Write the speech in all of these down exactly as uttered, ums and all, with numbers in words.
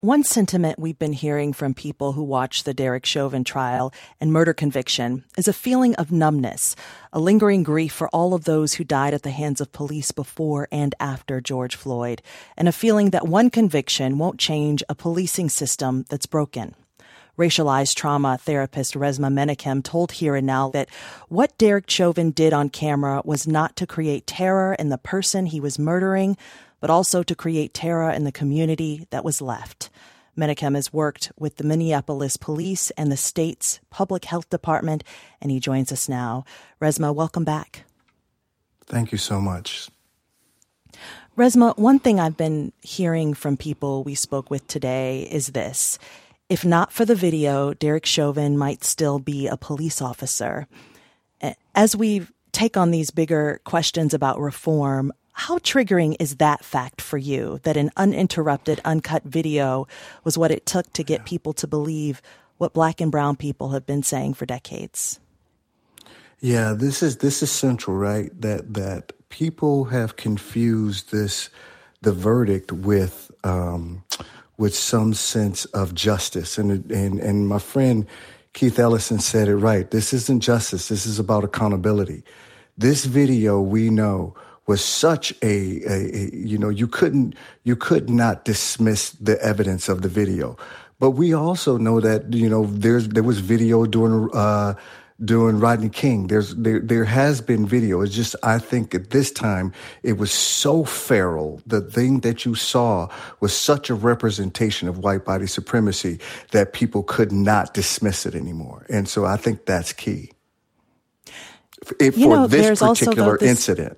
One sentiment we've been hearing from people who watched the Derek Chauvin trial and murder conviction is a feeling of numbness, a lingering grief for all of those who died at the hands of police before and after George Floyd, and a feeling that one conviction won't change a policing system that's broken. Racialized trauma therapist Resmaa Menakem told Here and Now that what Derek Chauvin did on camera was not to create terror in the person he was murdering, but also to create terror in the community that was left. Menakem has worked with the Minneapolis Police and the state's public health department, and he joins us now. Resmaa, welcome back. Thank you so much. Resmaa, one thing I've been hearing from people we spoke with today is this. If not for the video, Derek Chauvin might still be a police officer. As we take on these bigger questions about reform, how triggering is that fact for you, that an uninterrupted, uncut video was what it took to get people to believe what Black and brown people have been saying for decades? Yeah, this is this is central, right? That that people have confused this the verdict with um, with some sense of justice, and and and my friend Keith Ellison said it right. This isn't justice. This is about accountability. This video, we know, was such a, a, a, you know, you couldn't, you could not dismiss the evidence of the video. But we also know that, you know, there's, there was video during, uh, during Rodney King. There's, there, there has been video. It's just, I think at this time, it was so feral. The thing that you saw was such a representation of white body supremacy that people could not dismiss it anymore. And so I think that's key. If, you for know, this particular this- incident.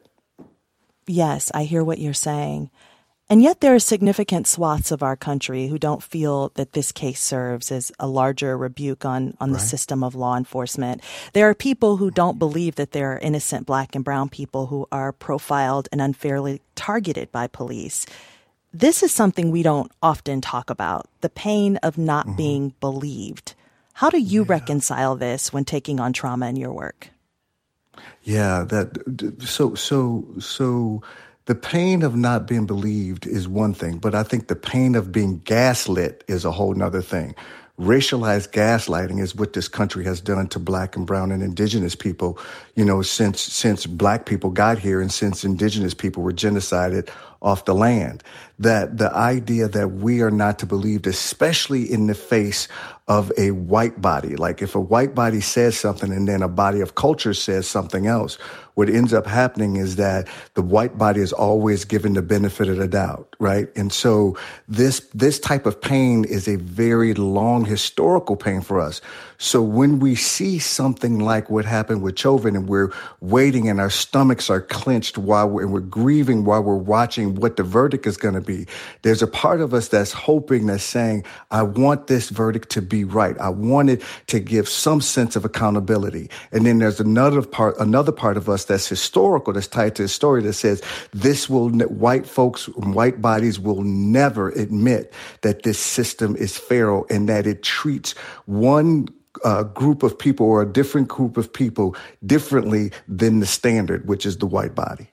Yes, I hear what you're saying. And yet there are significant swaths of our country who don't feel that this case serves as a larger rebuke on, on the Right. system of law enforcement. There are people who don't believe that there are innocent Black and brown people who are profiled and unfairly targeted by police. This is something we don't often talk about, the pain of not mm-hmm. being believed. How do you yeah. reconcile this when taking on trauma in your work? Yeah, that so so so the pain of not being believed is one thing, but I think the pain of being gaslit is a whole nother thing. Racialized gaslighting is what this country has done to Black and brown and indigenous people, you know, since since Black people got here and since indigenous people were genocided off the land. That the idea that we are not to believe, especially in the face of a white body, like if a white body says something and then a body of culture says something else, what ends up happening is that the white body is always given the benefit of the doubt, right? And so this this type of pain is a very long historical pain for us. So when we see something like what happened with Chauvin and we're waiting and our stomachs are clenched while we're, and we're grieving while we're watching what the verdict is going to be, there's a part of us that's hoping, that's saying, I want this verdict to be right. I want it to give some sense of accountability. And then there's another part, another part of us that's historical, that's tied to the story that says this will, white folks, white bodies will never admit that this system is feral and that it treats one uh, group of people or a different group of people differently than the standard, which is the white body.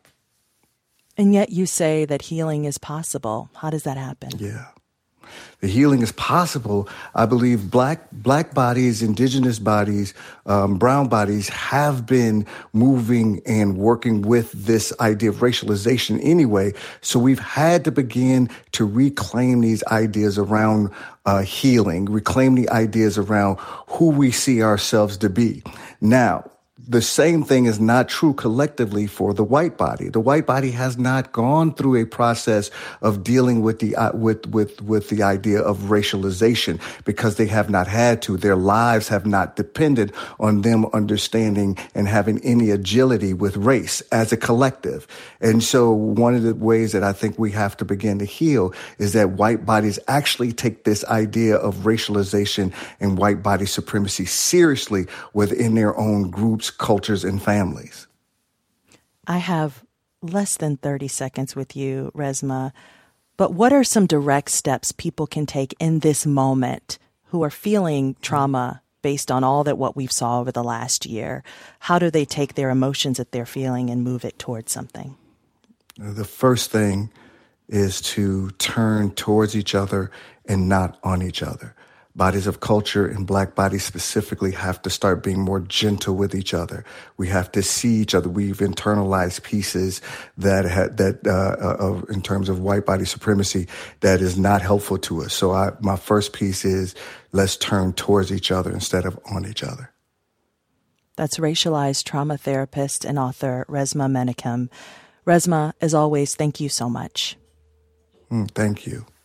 And yet you say that healing is possible. How does that happen? Yeah. The healing is possible. I believe black black bodies, indigenous bodies, um, brown bodies have been moving and working with this idea of racialization anyway. So we've had to begin to reclaim these ideas around uh, healing, reclaim the ideas around who we see ourselves to be. Now, the same thing is not true collectively for the white body. The white body has not gone through a process of dealing with the uh, with with with the idea of racialization because they have not had to. Their lives have not depended on them understanding and having any agility with race as a collective. And so one of the ways that I think we have to begin to heal is that white bodies actually take this idea of racialization and white body supremacy seriously within their own groups, cultures, and families. I have less than thirty seconds with you, Resmaa, but what are some direct steps people can take in this moment who are feeling trauma based on all that what we've saw over the last year? How do they take their emotions that they're feeling and move it towards something? The first thing is to turn towards each other and not on each other. Bodies of culture and Black bodies specifically have to start being more gentle with each other. We have to see each other. We've internalized pieces that ha- that uh, uh, in terms of white body supremacy that is not helpful to us. So I, my first piece is let's turn towards each other instead of on each other. That's racialized trauma therapist and author Resmaa Menakem. Resmaa, as always, thank you so much. Mm, thank you.